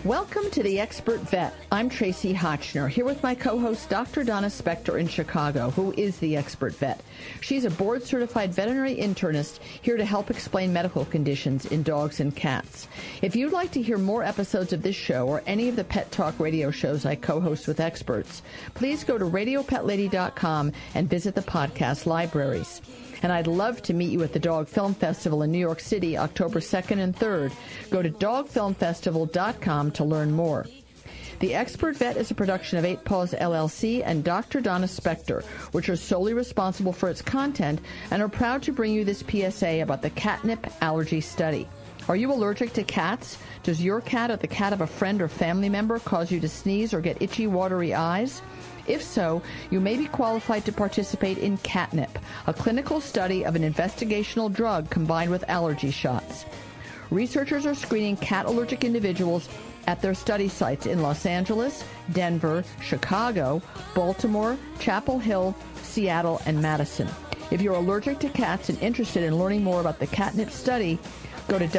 Welcome to The Expert Vet. I'm Tracy Hotchner, here with my co-host Dr. Donna Spector in Chicago, who is The Expert Vet. She's a board-certified veterinary internist here to help explain medical conditions in dogs and cats. If you'd like to hear more episodes of this show or any of the Pet Talk radio shows I co-host with experts, please go to radiopetlady.com and visit the podcast libraries. And I'd love to meet you at the Dog Film Festival in New York City, October 2nd and 3rd. Go to dogfilmfestival.com to learn more. The Expert Vet is a production of 8 Paws LLC and Dr. Donna Spector, which are solely responsible for its content and are proud to bring you this PSA about the catnip allergy study. Are you allergic to cats? Does your cat or the cat of a friend or family member cause you to sneeze or get itchy, watery eyes? If so, you may be qualified to participate in catnip, a clinical study of an investigational drug combined with allergy shots. Researchers are screening cat-allergic individuals at their study sites in Los Angeles, Denver, Chicago, Baltimore, Chapel Hill, Seattle, and Madison. If you're allergic to cats and interested in learning more about the catnip study, go to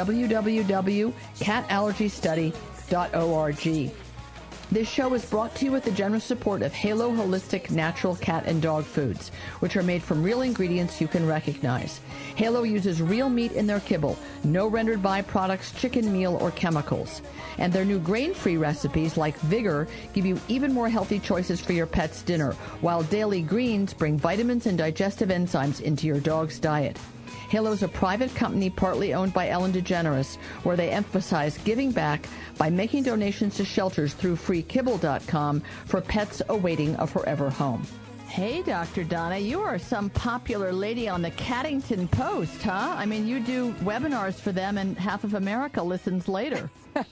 www.catallergystudy.org. This show is brought to you with the generous support of Halo Holistic Natural Cat and Dog Foods, which are made from real ingredients you can recognize. Halo uses real meat in their kibble, no rendered byproducts, chicken meal, or chemicals. And their new grain-free recipes, like Vigor, give you even more healthy choices for your pet's dinner, while Daily Greens bring vitamins and digestive enzymes into your dog's diet. Halo is a private company partly owned by Ellen DeGeneres, where they emphasize giving back by making donations to shelters through freekibble.com for pets awaiting a forever home. Hey, Dr. Donna, you are some popular lady on the Cattington Post, huh? I mean, you do webinars for them and half of America listens later.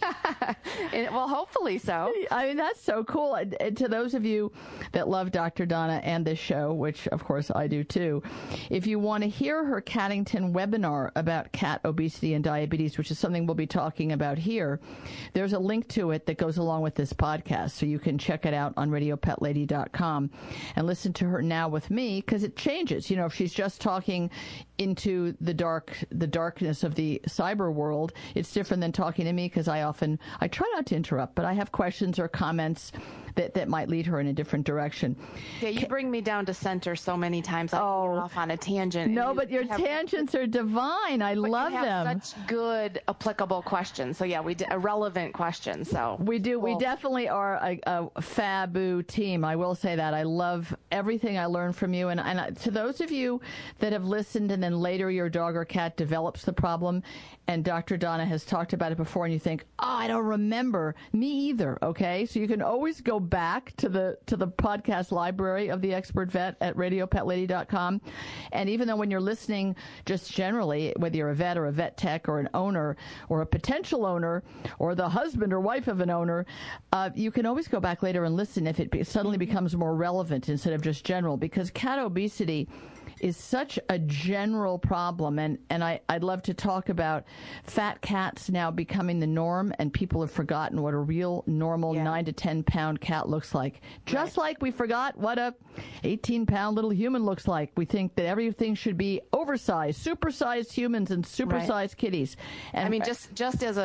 Well, hopefully so. I mean, that's so cool. And to those of you that love Dr. Donna and this show, which of course I do too, if you want to hear her Cattington webinar about cat obesity and diabetes, which is something we'll be talking about here, there's a link to it that goes along with this podcast. So you can check it out on radiopetlady.com and listen to her now with me, because it changes. You know, if she's just talking into the darkness of the cyber world, it's different than talking to me, because I try not to interrupt, but I have questions or comments that might lead her in a different direction. Yeah, you bring me down to center so many times. I get off on a tangent. No, but your tangents are divine. I love them. Such good, applicable questions. So yeah, relevant questions. So we do. Cool. We definitely are a fabu team. I will say that. I love everything I learn from you. And to those of you that have listened and then later your dog or cat develops the problem, and Dr. Donna has talked about it before, and you think, I don't remember. Me either. Okay, so you can always go back to the podcast library of The Expert Vet at radiopetlady.com. And even though when you're listening just generally, whether you're a vet or a vet tech or an owner or a potential owner or the husband or wife of an owner, you can always go back later and listen if it suddenly becomes more relevant instead of just general, because cat obesity is such a general problem, and I'd love to talk about fat cats now becoming the norm, and people have forgotten what a real normal 9 to 10 pound cat looks like. Just like we forgot what a 18-pound little human looks like. We think that everything should be oversized, supersized humans and supersized kitties. And I mean, just as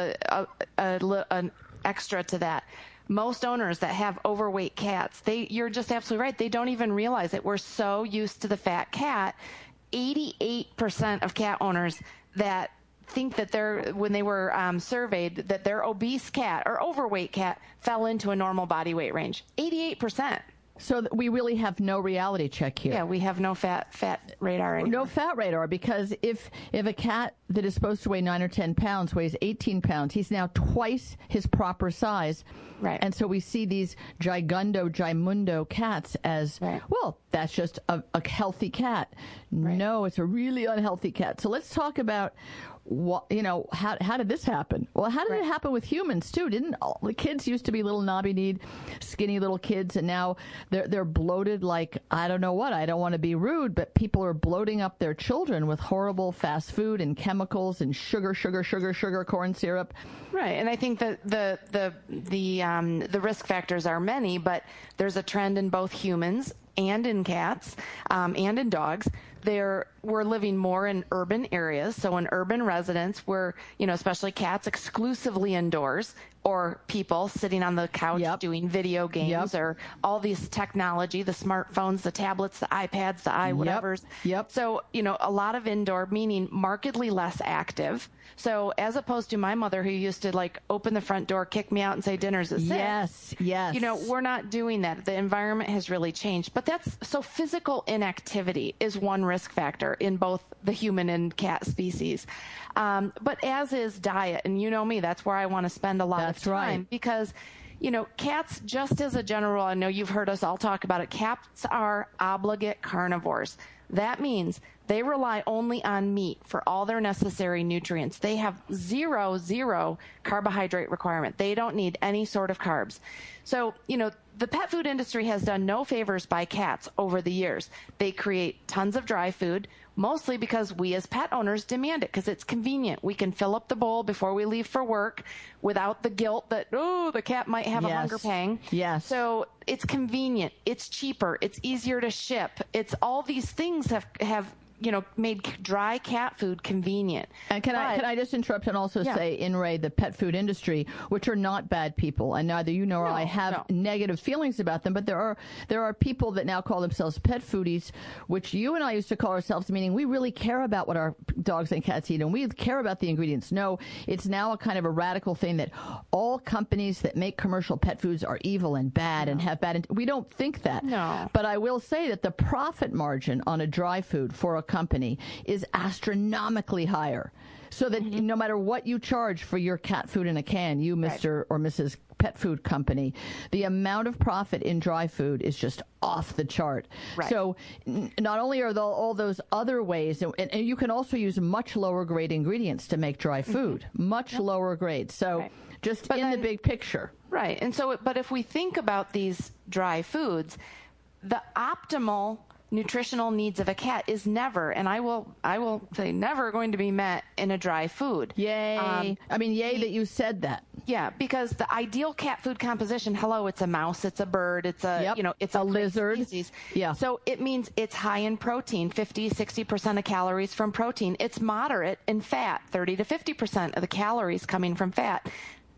an extra to that, most owners that have overweight cats, you're just absolutely right. They don't even realize it. We're so used to the fat cat. 88% of cat owners that think that when they were surveyed, that their obese cat or overweight cat fell into a normal body weight range. 88%. So we really have no reality check here. Yeah, we have no fat radar anymore. No fat radar, because if a cat that is supposed to weigh 9 or 10 pounds weighs 18 pounds, he's now twice his proper size. Right. And so we see these gimundo cats as, well, that's just a healthy cat. Right. No, it's a really unhealthy cat. So let's talk about how did this happen? Well, how did it happen with humans too? Didn't all the kids used to be little knobby-kneed, skinny little kids, and now they're bloated like, I don't know what. I don't want to be rude, but people are bloating up their children with horrible fast food and chemicals and sugar, corn syrup. Right, and I think that the risk factors are many, but there's a trend in both humans and in cats and in dogs. We're living more in urban areas. So in urban residents, especially cats, exclusively indoors, or people sitting on the couch doing video games or all these technology, the smartphones, the tablets, the iPads, the whatevers. So, a lot of indoor, meaning markedly less active. So as opposed to my mother, who used to like open the front door, kick me out and say dinner's at 6. Yes. We're not doing that. The environment has really changed. But so physical inactivity is one risk factor in both the human and cat species. But as is diet. And you know me, that's where I want to spend a lot of time. Right. Because, cats, just as a general, I know you've heard us all talk about it, cats are obligate carnivores. That means they rely only on meat for all their necessary nutrients. They have zero carbohydrate requirement. They don't need any sort of carbs. So, the pet food industry has done no favors by cats over the years. They create tons of dry food, mostly because we as pet owners demand it, because it's convenient. We can fill up the bowl before we leave for work without the guilt that, the cat might have a hunger pang. Yes. So it's convenient. It's cheaper. It's easier to ship. It's all these things have made dry cat food convenient. And can I just interrupt and also say, in Ray, the pet food industry, which are not bad people, and neither you nor I have negative feelings about them, but there are people that now call themselves pet foodies, which you and I used to call ourselves, meaning we really care about what our dogs and cats eat, and we care about the ingredients. No, it's now a kind of a radical thing that all companies that make commercial pet foods are evil and bad and have bad. We don't think that. No. But I will say that the profit margin on a dry food for a company is astronomically higher, so that no matter what you charge for your cat food in a can, you Mr. or Mrs. Pet Food Company, the amount of profit in dry food is just off the chart. Right. So not only are all those other ways, and you can also use much lower grade ingredients to make dry food, much lower grade. So just in the big picture. Right. And so, but if we think about these dry foods, the optimal nutritional needs of a cat is never, and I will say never, going to be met in a dry food. Yay. Yay that you said that. Yeah, because the ideal cat food composition, it's a mouse, it's a bird, it's a, it's a lizard. Species. Yeah. So it means it's high in protein, 50-60% of calories from protein. It's moderate in fat, 30 to 50% of the calories coming from fat.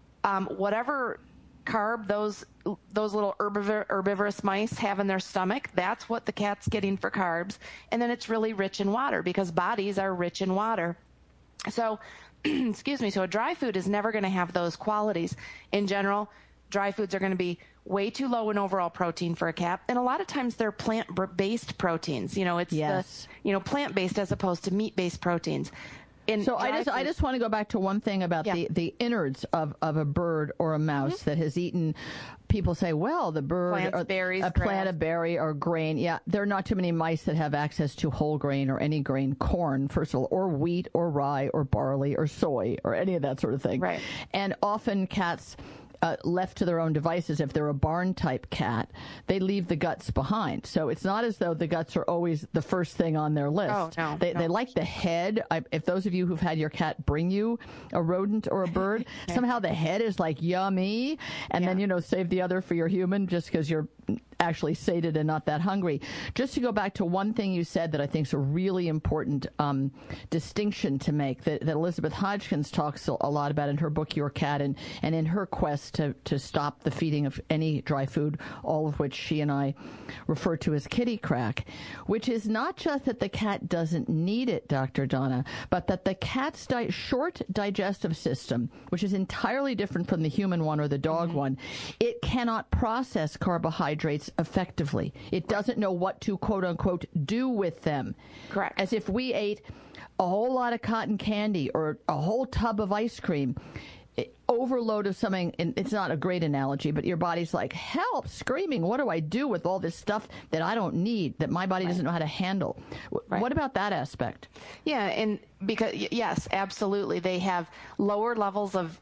Whatever carb those little herbivorous mice have in their stomach, that's what the cat's getting for carbs. And then it's really rich in water, because bodies are rich in water. So, excuse me, so a dry food is never going to have those qualities. In general, dry foods are going to be way too low in overall protein for a cat. And a lot of times they're plant-based proteins. It's plant-based as opposed to meat-based proteins. So I just want to go back to one thing about the innards of a bird or a mouse that has eaten. People say, well, the bird plant a berry or grain. Yeah, there are not too many mice that have access to whole grain or any grain, corn, first of all, or wheat or rye or barley or soy or any of that sort of thing. Right. And often cats, left to their own devices, if they're a barn-type cat, they leave the guts behind. So it's not as though the guts are always the first thing on their list. Oh, no. They like the head. If those of you who've had your cat bring you a rodent or a bird, somehow the head is like yummy, and then, save the other for your human just because you're actually sated and not that hungry. Just to go back to one thing you said that I think is a really important distinction to make, that Elizabeth Hodgkins talks a lot about in her book, Your Cat, and in her quest to stop the feeding of any dry food, all of which she and I refer to as kitty crack, which is not just that the cat doesn't need it, Dr. Donna, but that the cat's short digestive system, which is entirely different from the human one or the dog one, it cannot process carbohydrates effectively. It doesn't know what to, quote unquote, do with them. Correct. As if we ate a whole lot of cotton candy or a whole tub of ice cream, overload of something, and it's not a great analogy, but your body's like, help, screaming, what do I do with all this stuff that I don't need, that my body doesn't know how to handle? What about that aspect? Yeah, and because, yes, absolutely. They have lower levels of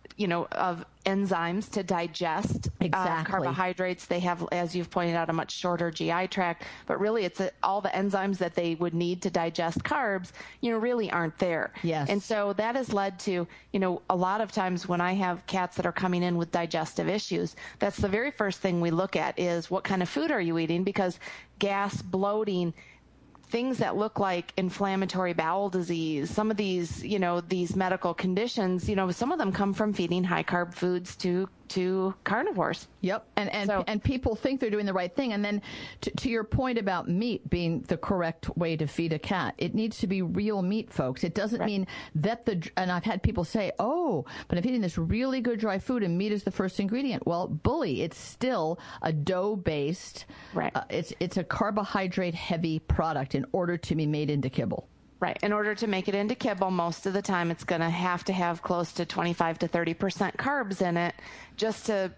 enzymes to digest carbohydrates. They have, as you've pointed out, a much shorter GI tract, but really it's all the enzymes that they would need to digest carbs, really aren't there. Yes. And so that has led to, a lot of times when I have cats that are coming in with digestive issues, that's the very first thing we look at is what kind of food are you eating, because gas, bloating, things that look like inflammatory bowel disease, some of these, these medical conditions, some of them come from feeding high carb foods to carnivores. Yep. And people think they're doing the right thing. And then to your point about meat being the correct way to feed a cat, it needs to be real meat, folks. It doesn't mean that and I've had people say, oh, but I'm eating this really good dry food and meat is the first ingredient. Well, bully, it's still a dough-based, it's a carbohydrate-heavy product in order to be made into kibble. Right. In order to make it into kibble, most of the time it's going to have close to 25 to 30% carbs in it just to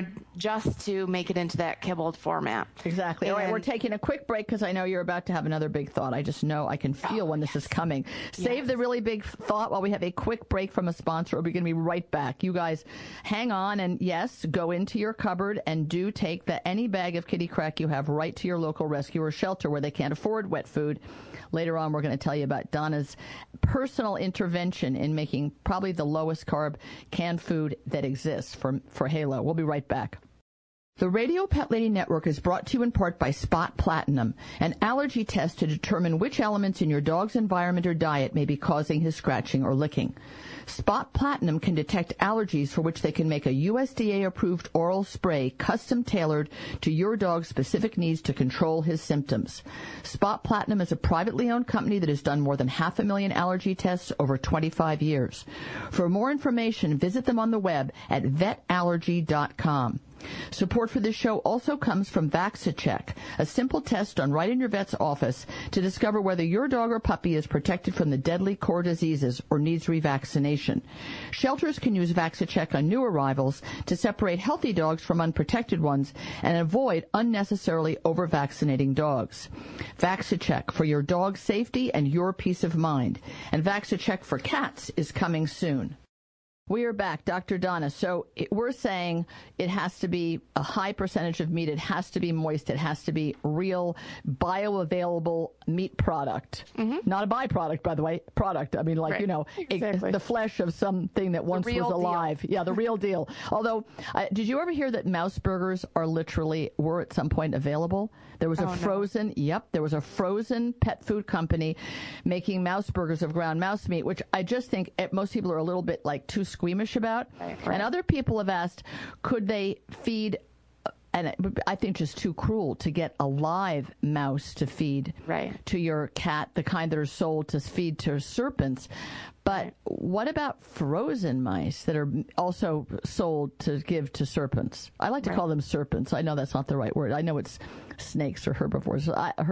make it into that kibbled format. Exactly. All right, we're taking a quick break because I know you're about to have another big thought. I just know, I can feel when this is coming. Save the really big thought while we have a quick break from a sponsor. We're going to be right back. You guys hang on, and yes, go into your cupboard and do take any bag of kitty crack you have right to your local rescue or shelter where they can't afford wet food. Later on, we're going to tell you about Donna's personal intervention in making probably the lowest carb canned food that exists for Halo. We'll be right back. The Radio Pet Lady Network is brought to you in part by Spot Platinum, an allergy test to determine which elements in your dog's environment or diet may be causing his scratching or licking. Spot Platinum can detect allergies for which they can make a USDA-approved oral spray custom-tailored to your dog's specific needs to control his symptoms. Spot Platinum is a privately owned company that has done more than 500,000 allergy tests over 25 years. For more information, visit them on the web at vetallergy.com. Support for this show also comes from VaxiCheck, a simple test done right in your vet's office to discover whether your dog or puppy is protected from the deadly core diseases or needs revaccination. Shelters can use VaxiCheck on new arrivals to separate healthy dogs from unprotected ones and avoid unnecessarily over-vaccinating dogs. VaxiCheck for your dog's safety and your peace of mind. And VaxiCheck for cats is coming soon. We are back, Dr. Donna. So we're saying it has to be a high percentage of meat. It has to be moist. It has to be real, bioavailable meat product. Mm-hmm. Not a byproduct, by the way. Product. I mean, exactly. The flesh of something that once was alive. Deal. Yeah, the real deal. Although, did you ever hear that mouse burgers were at some point available? There was there was a frozen pet food company making mouse burgers of ground mouse meat, which I just think most people are a little bit too squeamish about. Right. And other people have asked, could they feed, and I think just too cruel to get a live mouse to feed to your cat, the kind that are sold to feed to serpents. But what about frozen mice that are also sold to give to serpents? I like to call them serpents. I know that's not the right word. I know it's snakes or herbivores,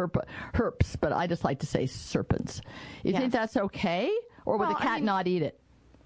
herps, but I just like to say serpents. You think that's okay? Or would the cat not eat it?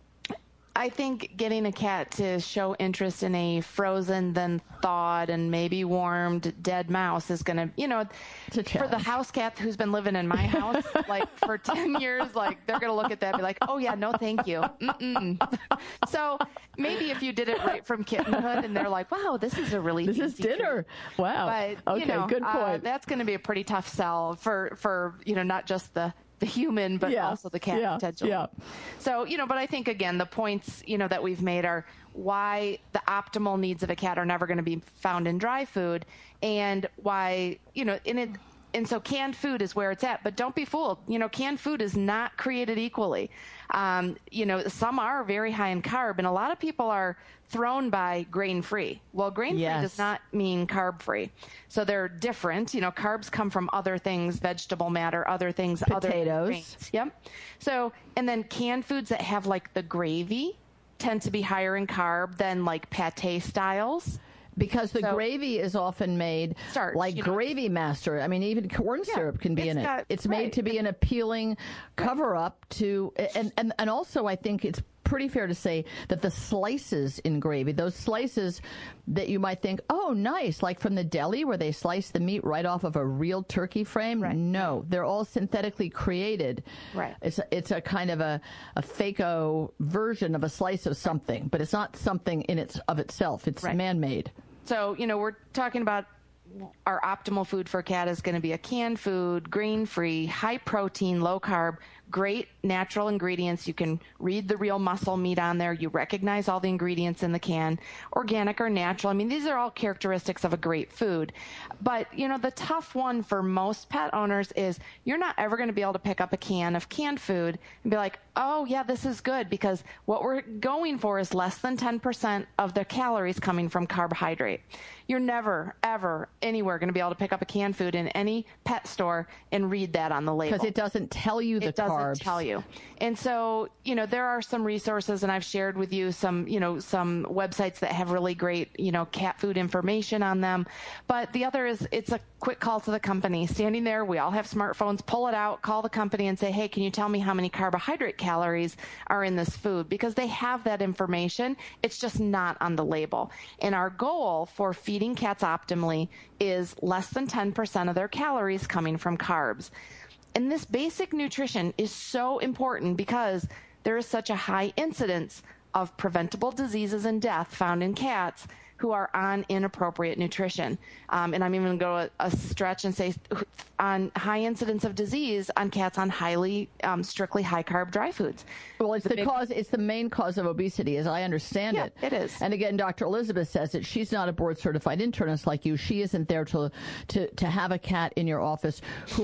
I think getting a cat to show interest in a frozen, then thawed, and maybe warmed dead mouse is going to, for the house cat who's been living in my house, for 10 years, they're going to look at that and be like, oh, yeah, no, thank you. Mm-mm. So maybe if you did it right from kittenhood and they're like, wow, this is a really This is dinner. Food. Wow. But, okay, good point. That's going to be a pretty tough sell for not just the human, but also the cat potentially. Yeah. So, but I think, again, the points, that we've made are why the optimal needs of a cat are never going to be found in dry food, and why, and so canned food is where it's at, but don't be fooled. Canned food is not created equally. Some are very high in carb, and a lot of people are thrown by grain-free. Well, grain-free does not mean carb-free. So they're different. Carbs come from other things, vegetable matter, other things, potatoes. Other grains. Yep. So, and then canned foods that have the gravy tend to be higher in carb than pate styles. Because the gravy is often made Gravy Master. I mean, even corn syrup can be in it. It's made to be an appealing cover-up to, and also I think it's pretty fair to say that the slices in gravy, those slices that you might think, oh, nice, like from the deli where they slice the meat right off of a real turkey frame. Right. No, they're all synthetically created. Right. It's a kind of a fake-o version of a slice of something, but it's not something of itself. It's man-made. So, we're talking about our optimal food for a cat is going to be a canned food, grain-free, high-protein, low-carb, great natural ingredients. You can read the real muscle meat on there. You recognize all the ingredients in the can, organic or natural. I mean, these are all characteristics of a great food. But, the tough one for most pet owners is you're not ever going to be able to pick up a can of canned food and be like, oh, yeah, this is good, because what we're going for is less than 10% of the calories coming from carbohydrate. You're never, ever, anywhere going to be able to pick up a canned food in any pet store and read that on the label. Because it doesn't tell you the carbs. It doesn't tell you. And so, there are some resources, and I've shared with you some websites that have really great, cat food information on them. But the other is, it's a quick call to the company. Standing there, we all have smartphones, pull it out, call the company and say, hey, can you tell me how many carbohydrate calories are in this food? Because they have that information. It's just not on the label. And our goal for feeding cats optimally is less than 10% of their calories coming from carbs. And this basic nutrition is so important because there is such a high incidence of preventable diseases and death found in cats who are on inappropriate nutrition. And I'm even going to go a stretch and say on high incidence of disease on cats on strictly high-carb dry foods. Well, it's it's the main cause of obesity, as I understand it. Yeah, it is. And again, Dr. Elizabeth says that she's not a board-certified internist like you. She isn't there to have a cat in your office who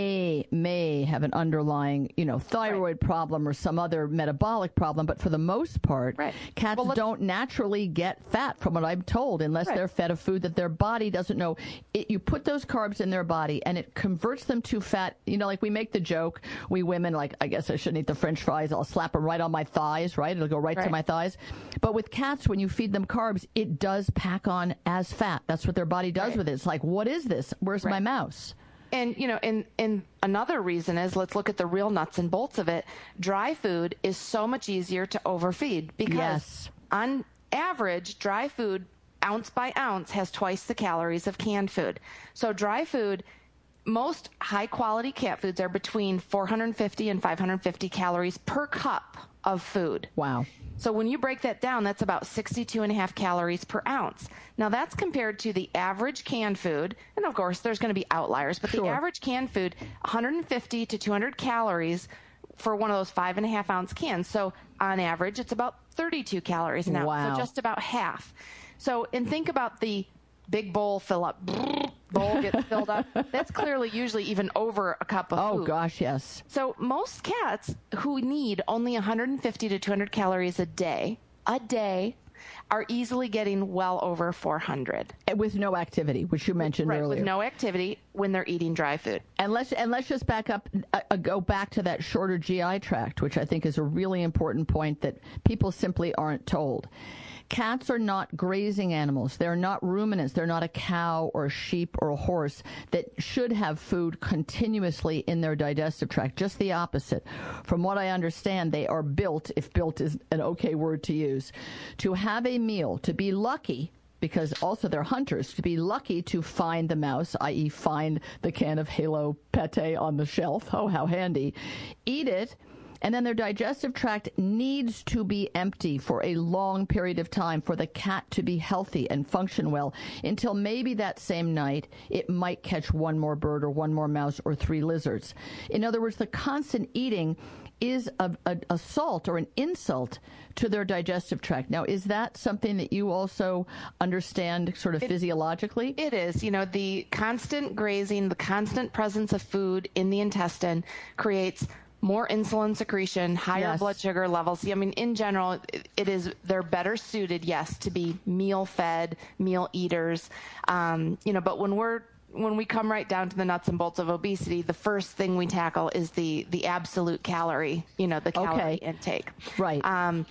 may have an underlying, thyroid problem or some other metabolic problem. But for the most part, cats don't naturally get fat, from what I'm told, unless they're fed a food that their body doesn't know. You put those carbs in their body and it converts them to fat. Like we make the joke, we women, like, I guess I shouldn't eat the French fries. I'll slap them right on my thighs, right? It'll go right to my thighs. But with cats, when you feed them carbs, it does pack on as fat. That's what their body does with it. It's like, what is this? Where's my mouse? And, and another reason is, let's look at the real nuts and bolts of it. Dry food is so much easier to overfeed because on average, dry food, ounce by ounce, has twice the calories of canned food. So dry food, most high-quality cat foods are between 450 and 550 calories per cup of food. Wow. So when you break that down, that's about 62.5 calories per ounce. Now, that's compared to the average canned food. And, of course, there's going to be outliers. But the average canned food, 150 to 200 calories for one of those 5.5-ounce cans. So on average, it's about 32 calories an ounce. Wow. So just about half. So, and think about the big bowl bowl gets filled up. That's clearly usually even over a cup of food. Oh, gosh, yes. So most cats who need only 150 to 200 calories a day, are easily getting well over 400. With no activity, which you mentioned earlier. With no activity when they're eating dry food. And let's just back up, go back to that shorter GI tract, which I think is a really important point that people simply aren't told. Cats are not grazing animals. They're not ruminants. They're not a cow or a sheep or a horse that should have food continuously in their digestive tract. Just the opposite. From what I understand, they are built, if built is an okay word to use, to have a meal, to be lucky, because also they're hunters, to be lucky to find the mouse, i.e. find the can of Halo pate on the shelf. Oh, how handy. Eat it. And then their digestive tract needs to be empty for a long period of time for the cat to be healthy and function well, until maybe that same night it might catch one more bird or one more mouse or 3 lizards. In other words, the constant eating is an assault or an insult to their digestive tract. Now, is that something that you also understand sort of physiologically? It is. The constant grazing, the constant presence of food in the intestine creates more insulin secretion, higher blood sugar levels. I mean, in general, they're better suited, to be meal-fed, meal eaters. But when we come right down to the nuts and bolts of obesity, the first thing we tackle is the absolute calorie, the calorie intake. Right. And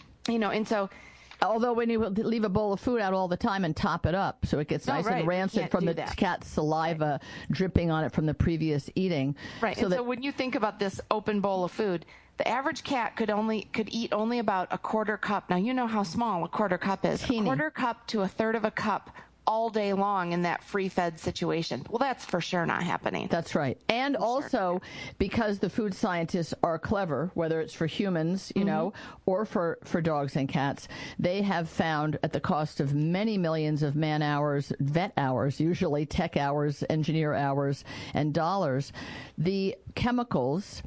so, although when you leave a bowl of food out all the time and top it up so it gets nice and rancid from the cat's saliva dripping on it from the previous eating. Right. So when you think about this open bowl of food, the average cat could eat only about a quarter cup. Now, you know how small a quarter cup is. Teeny. A quarter cup to a third of a cup all day long in that free-fed situation. Well, that's for sure not happening. That's right. And also, because the food scientists are clever, whether it's for humans, or for dogs and cats, they have found, at the cost of many millions of man hours, vet hours, usually tech hours, engineer hours, and dollars, the chemicals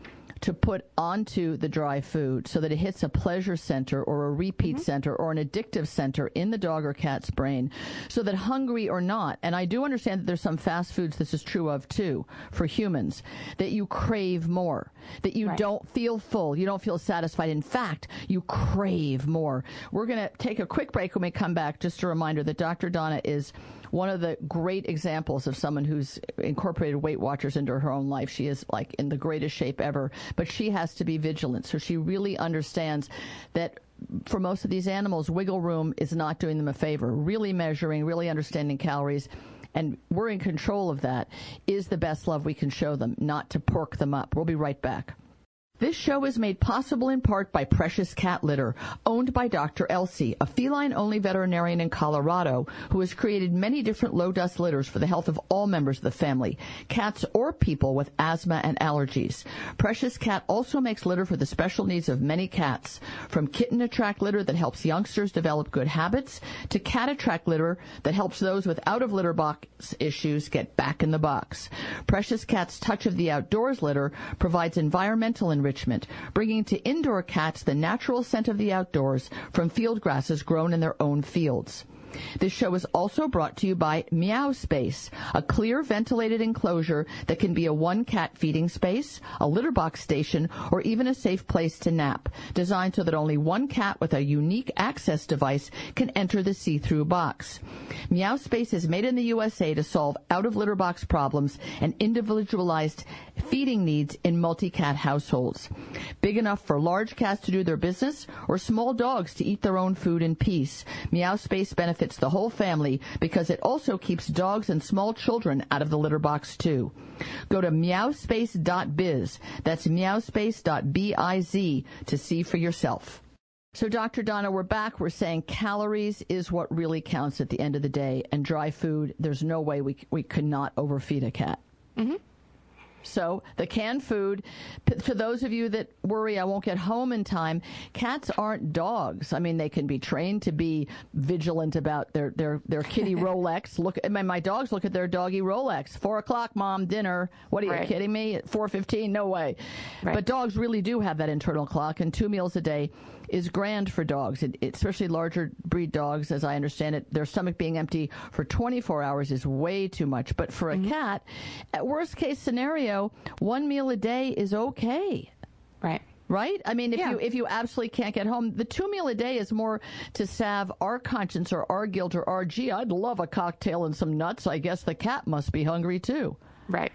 to put onto the dry food so that it hits a pleasure center or a repeat center or an addictive center in the dog or cat's brain, so that hungry or not, and I do understand that there's some fast foods this is true of too for humans, that you crave more, that you don't feel full, you don't feel satisfied. In fact, you crave more. We're going to take a quick break. When we come back, just a reminder that Dr. Donna is one of the great examples of someone who's incorporated Weight Watchers into her own life. She is like in the greatest shape ever, but she has to be vigilant. So she really understands that for most of these animals, wiggle room is not doing them a favor. Really measuring, really understanding calories, and we're in control of that, is the best love we can show them, not to pork them up. We'll be right back. This show is made possible in part by Precious Cat Litter, owned by Dr. Elsie, a feline-only veterinarian in Colorado who has created many different low-dust litters for the health of all members of the family, cats or people with asthma and allergies. Precious Cat also makes litter for the special needs of many cats, from Kitten Attract litter that helps youngsters develop good habits to Cat Attract litter that helps those with out-of-litter box issues get back in the box. Precious Cat's Touch of the Outdoors litter provides environmental enrichment, bringing to indoor cats the natural scent of the outdoors from field grasses grown in their own fields. This show is also brought to you by Meow Space, a clear ventilated enclosure that can be a one-cat feeding space, a litter box station, or even a safe place to nap, designed so that only one cat with a unique access device can enter the see-through box. Meow Space is made in the USA to solve out-of-litter box problems and individualized feeding needs in multi-cat households. Big enough for large cats to do their business or small dogs to eat their own food in peace, Meow Space benefits the whole family because it also keeps dogs and small children out of the litter box too. Go to meowspace.biz. That's meowspace.biz to see for yourself. So, Dr. Donna, we're back. We're saying calories is what really counts at the end of the day, and dry food, there's no way we could not overfeed a cat. Mm-hmm. So the canned food, for those of you that worry I won't get home in time, cats aren't dogs. I mean, they can be trained to be vigilant about their kitty Rolex. My dogs look at their doggy Rolex. 4 o'clock, Mom, dinner. What are you kidding me? At 4:15? No way. Right. But dogs really do have that internal clock, and 2 meals a day is grand for dogs, especially larger breed dogs. As I understand it, their stomach being empty for 24 hours is way too much. But for a cat, at worst case scenario, 1 meal a day is okay. Right? I mean, if you absolutely can't get home, the 2 meal a day is more to salve our conscience or our guilt or our, gee, I'd love a cocktail and some nuts. I guess the cat must be hungry too. Right?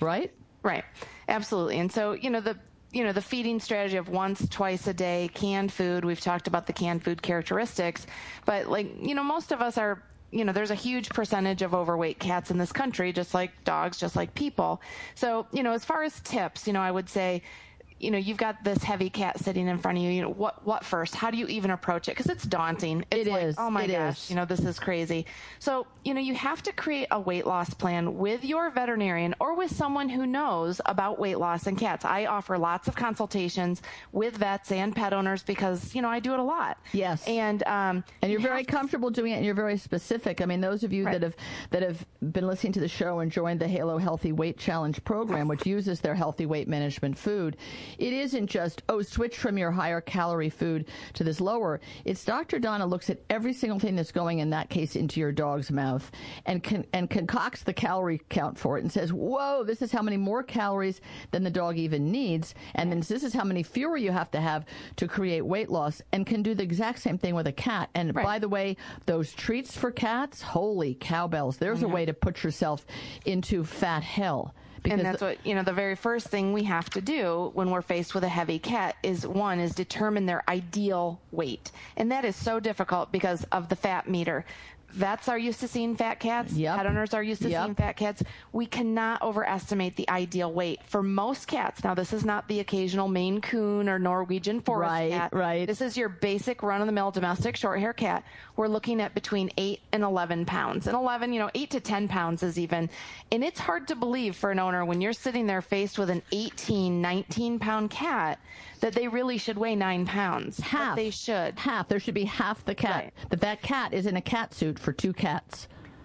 Absolutely. And so, the feeding strategy of once, twice a day, canned food, we've talked about the canned food characteristics, but most of us are, there's a huge percentage of overweight cats in this country, just like dogs, just like people. So, as far as tips, I would say, you've got this heavy cat sitting in front of you. What first? How do you even approach it? Because it's daunting. It's like, oh my gosh, this is crazy. So, you have to create a weight loss plan with your veterinarian or with someone who knows about weight loss in cats. I offer lots of contations with vets and pet owners because, I do it a lot. Yes. And you're very comfortable doing it, and you're very specific. I mean, those of you that have been listening to the show and joined the Halo Healthy Weight Challenge program, which uses their healthy weight management food, it isn't just, switch from your higher calorie food to this lower. It's Dr. Donna looks at every single thing that's going, in that case, into your dog's mouth and concocts the calorie count for it and says, whoa, this is how many more calories than the dog even needs. And then this is how many fewer you have to create weight loss, and can do the exact same thing with a cat. And by the way, those treats for cats, holy cowbells. There's a way to put yourself into fat hell. And that's what, the very first thing we have to do when we're faced with a heavy cat is determine their ideal weight. And that is so difficult because of the fat meter. Vets are used to seeing fat cats. Pet owners are used to seeing fat cats. We cannot overestimate the ideal weight. For most cats, now this is not the occasional Maine Coon or Norwegian Forest cat. Right. This is your basic run-of-the-mill domestic short-hair cat. We're looking at between 8 and 11 pounds. And 8 to 10 pounds is even. And it's hard to believe for an owner when you're sitting there faced with an 18, 19-pound cat that they really should weigh 9 pounds. Half. But they should. Half. There should be half the cat. That cat is in a cat suit for 2 cats.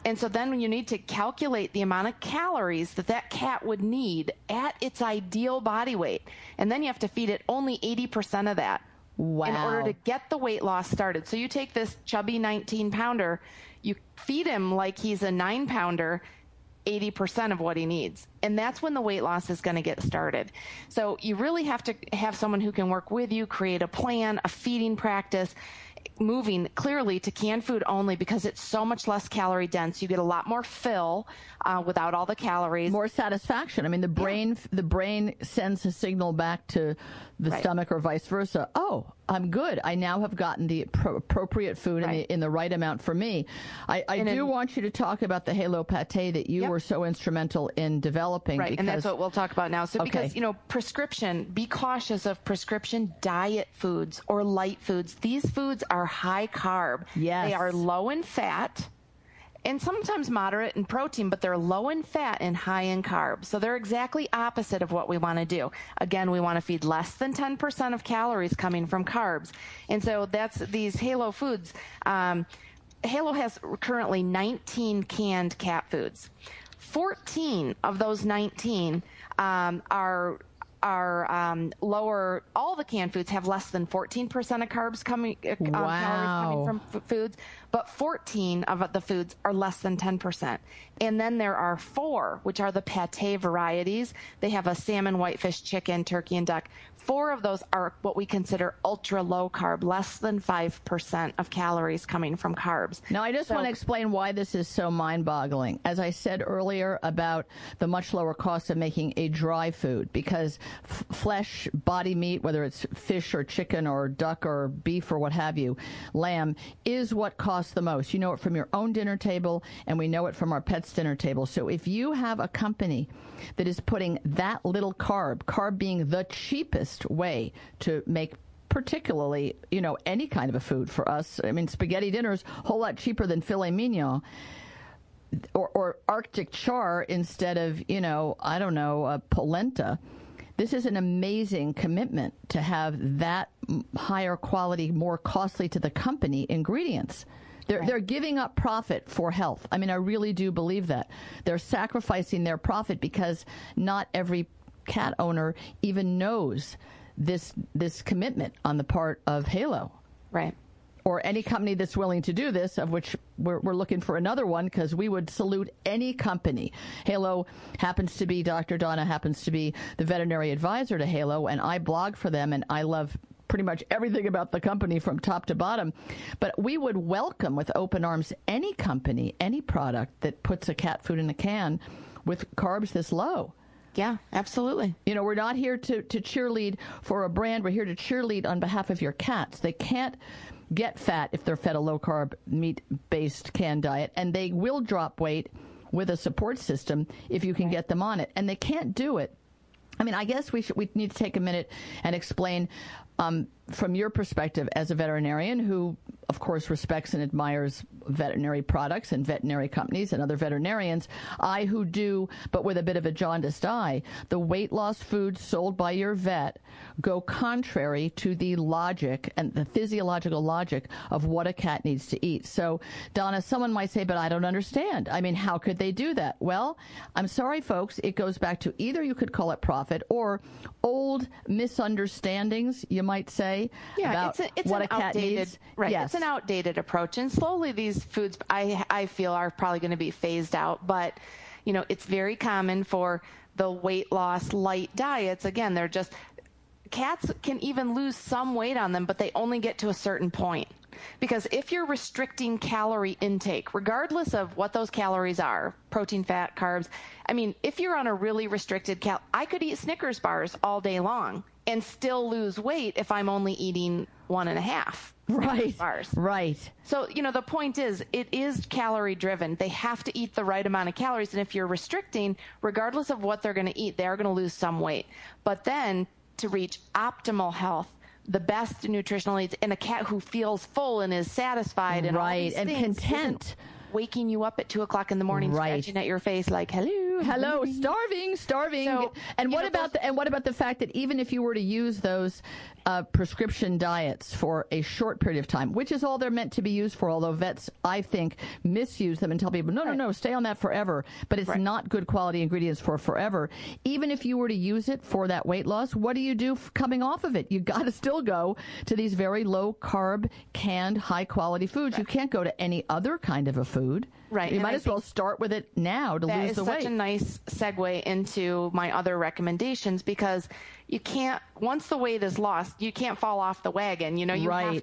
And so then you need to calculate the amount of calories that cat would need at its ideal body weight. And then you have to feed it only 80% of that. Wow. In order to get the weight loss started. So you take this chubby 19-pounder, you feed him like he's a 9-pounder, 80% of what he needs. And that's when the weight loss is going to get started. So you really have to have someone who can work with you, create a plan, a feeding practice, moving clearly to canned food only because it's so much less calorie dense. You get a lot more fill without all the calories. More satisfaction. I mean, the brain sends a signal back to the stomach or vice versa. Oh, I'm good. I now have gotten the appropriate food in the right amount for me. I do want you to talk about the Halo Pate that you were so instrumental in developing. Right, and that's what we'll talk about now. So because, prescription, be cautious of prescription diet foods or light foods. These foods are high carb. Yes. They are low in fat and sometimes moderate in protein, but they're low in fat and high in carbs. So they're exactly opposite of what we want to do. Again, we want to feed less than 10% of calories coming from carbs. And so that's these Halo foods. Halo has currently 19 canned cat foods. 14 of those 19 are lower. All the canned foods have less than 14% of carbs calories coming from foods, but 14 of the foods are less than 10%. And then there are 4, which are the pate varieties. They have a salmon, whitefish, chicken, turkey, and duck. 4 of those are what we consider ultra low carb, less than 5% of calories coming from carbs. Now, I just want to explain why this is so mind-boggling. As I said earlier about the much lower cost of making a dry food, because flesh, body meat, whether it's fish or chicken or duck or beef or what have you, lamb, is what costs the most. You know it from your own dinner table, and we know it from our pets' dinner table. So if you have a company that is putting that little carb being the cheapest way to make particularly, any kind of a food for us. I mean, spaghetti dinner's a whole lot cheaper than filet mignon or Arctic char instead of, polenta. This is an amazing commitment to have that higher quality, more costly to the company ingredients. They're giving up profit for health. I mean, I really do believe that. They're sacrificing their profit because not every cat owner even knows this commitment on the part of Halo. Right. Or any company that's willing to do this, of which we're looking for another one, because we would salute any company. Halo happens to be, Dr. Donna happens to be the veterinary advisor to Halo, and I blog for them, and I love pretty much everything about the company from top to bottom. But we would welcome with open arms any company, any product that puts a cat food in a can with carbs this low. Yeah, absolutely. We're not here to cheerlead for a brand. We're here to cheerlead on behalf of your cats. They can't get fat if they're fed a low-carb, meat-based canned diet, and they will drop weight with a support system if you can get them on it. And they can't do it. I mean, I guess we need to take a minute and explain from your perspective as a veterinarian who, of course, respects and admires veterinary products and veterinary companies and other veterinarians, I who do, but with a bit of a jaundiced eye, the weight loss foods sold by your vet go contrary to the logic and the physiological logic of what a cat needs to eat. So, Donna, someone might say, but I don't understand. I mean, how could they do that? Well, I'm sorry, folks. It goes back to either you could call it profit or old misunderstandings, you might say, about what a cat needs. Right. Yes. It's an outdated approach. And slowly these foods, I feel, are probably going to be phased out. But, it's very common for the weight loss light diets. Again, they're just, cats can even lose some weight on them, but they only get to a certain point. Because if you're restricting calorie intake, regardless of what those calories are, protein, fat, carbs, I mean, if you're on a really restricted I could eat Snickers bars all day long and still lose weight if I'm only eating 1.5 bars. Right. So, the point is, it is calorie driven. They have to eat the right amount of calories. And if you're restricting, regardless of what they're going to eat, they are going to lose some weight. But then to reach optimal health, the best nutritional needs, and a cat who feels full and is satisfied and all these and things content. waking you up at 2:00 in the morning, scratching at your face like, hello, starving. So, and what about the fact that even if you were to use those prescription diets for a short period of time, which is all they're meant to be used for, although vets, I think, misuse them and tell people, no, stay on that forever. But it's not good quality ingredients for forever. Even if you were to use it for that weight loss, what do you do coming off of it? You got to still go to these very low carb, canned, high quality foods. You can't go to any other kind of a food. Right. You might as well start with it now to lose the weight. That is such a nice segue into my other recommendations, because you can't, once the weight is lost, you can't fall off the wagon. You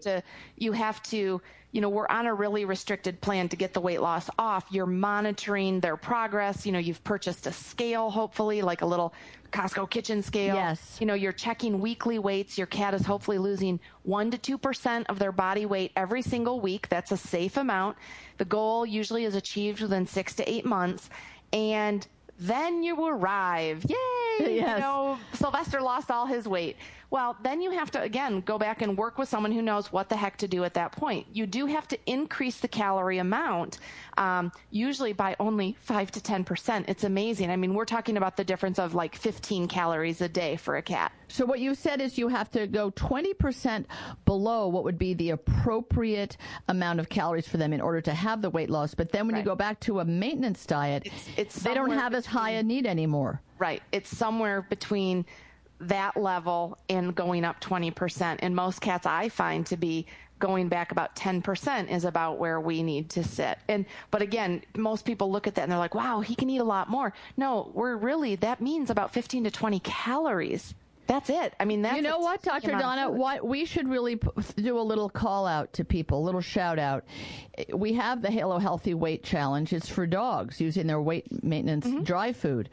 have to, we're on a really restricted plan to get the weight loss off. You're monitoring their progress. You've purchased a scale, hopefully, like a little Costco kitchen scale. Yes. You're checking weekly weights. Your cat is hopefully losing 1% to 2% of their body weight every single week. That's a safe amount. The goal usually is achieved within 6 to 8 months. And then you arrive. Yay! Yes. Sylvester lost all his weight. Well, then you have to, again, go back and work with someone who knows what the heck to do at that point. You do have to increase the calorie amount, usually by only 5 to 10%. It's amazing. I mean, we're talking about the difference of like 15 calories a day for a cat. So what you said is you have to go 20% below what would be the appropriate amount of calories for them in order to have the weight loss. But then when you go back to a maintenance diet, they don't have as high a need anymore. Right. It's somewhere between that level and going up 20%. And most cats I find to be going back about 10% is about where we need to sit. But again, most people look at that and they're like, wow, he can eat a lot more. No, that means about 15 to 20 calories. That's it. I mean, that's you know what, Dr. Donna, what we should really do a little call out to people, a little shout out. We have the Halo Healthy Weight Challenge. It's for dogs using their weight maintenance dry food.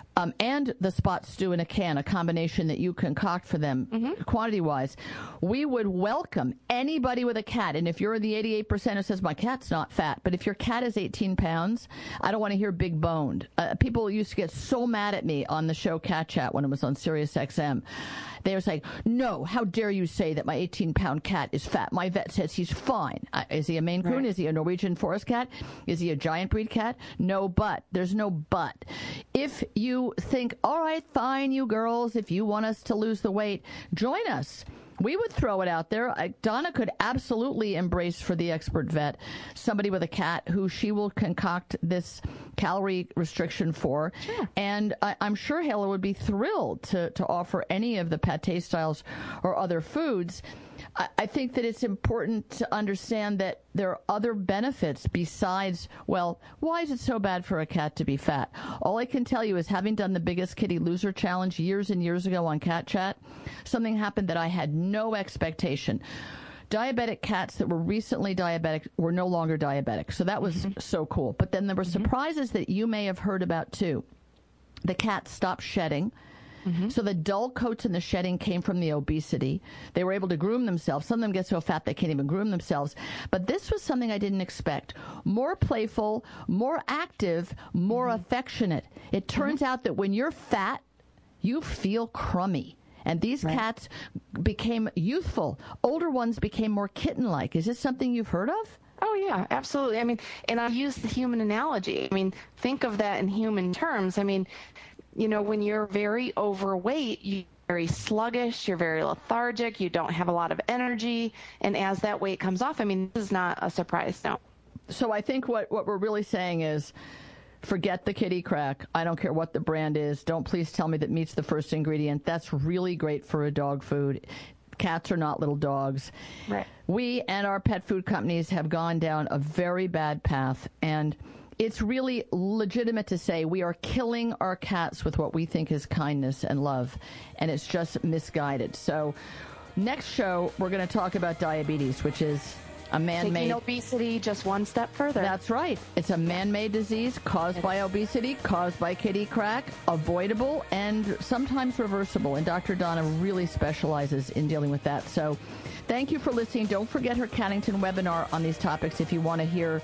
And the spot stew in a can, a combination that you concoct for them quantity-wise. We would welcome anybody with a cat. And if you're the 88% who says, my cat's not fat, but if your cat is 18 pounds, I don't want to hear big boned. People used to get so mad at me on the show Cat Chat when it was on Sirius XM. They were saying, no, how dare you say that my 18-pound cat is fat? My vet says he's fine. Is he a Maine Coon? Right. Is he a Norwegian forest cat? Is he a giant breed cat? No, but. There's no but. If you think, all right, fine, you girls, if you want us to lose the weight, join us. We would throw it out there. Donna could absolutely embrace for the expert vet somebody with a cat who she will concoct this calorie restriction for. Sure. And I'm sure Halo would be thrilled to offer any of the pate styles or other foods. I think that it's important to understand that there are other benefits besides, well, why is it so bad for a cat to be fat? All I can tell you is, having done the Biggest Kitty Loser Challenge years and years ago on Cat Chat, something happened that I had no expectation. Diabetic cats that were recently diabetic were no longer diabetic. So that was so cool. But then there were surprises that you may have heard about too. The cats stopped shedding. So the dull coats and the shedding came from the obesity. They were able to groom themselves. Some of them get so fat they can't even groom themselves. But this was something I didn't expect. More playful, more active, more affectionate. It turns out that when you're fat, you feel crummy. And these cats became youthful. Older ones became more kitten-like. Is this something you've heard of? Oh, yeah, absolutely. I mean, and I use the human analogy. I mean, think of that in human terms. I mean, when you're very overweight, you're very sluggish, you're very lethargic, you don't have a lot of energy. And as that weight comes off, I mean, this is not a surprise, no. So I think what we're really saying is, forget the kitty crack. I don't care what the brand is. Don't please tell me that meat's the first ingredient. That's really great for a dog food. Cats are not little dogs. Right. We and our pet food companies have gone down a very bad path, and it's really legitimate to say we are killing our cats with what we think is kindness and love, and it's just misguided. So next show, we're going to talk about diabetes, which is a man-made... Taking obesity just one step further. That's right. It's a man-made disease caused by obesity, caused by kitty crack, avoidable, and sometimes reversible. And Dr. Donna really specializes in dealing with that. So thank you for listening. Don't forget her Cannington webinar on these topics if you want to hear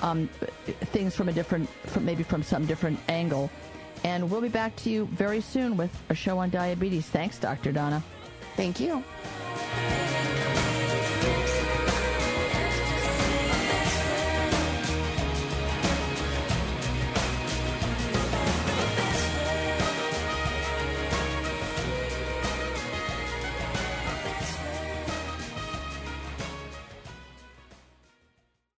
things from from some different angle. And we'll be back to you very soon with a show on diabetes. Thanks, Dr. Donna. Thank you.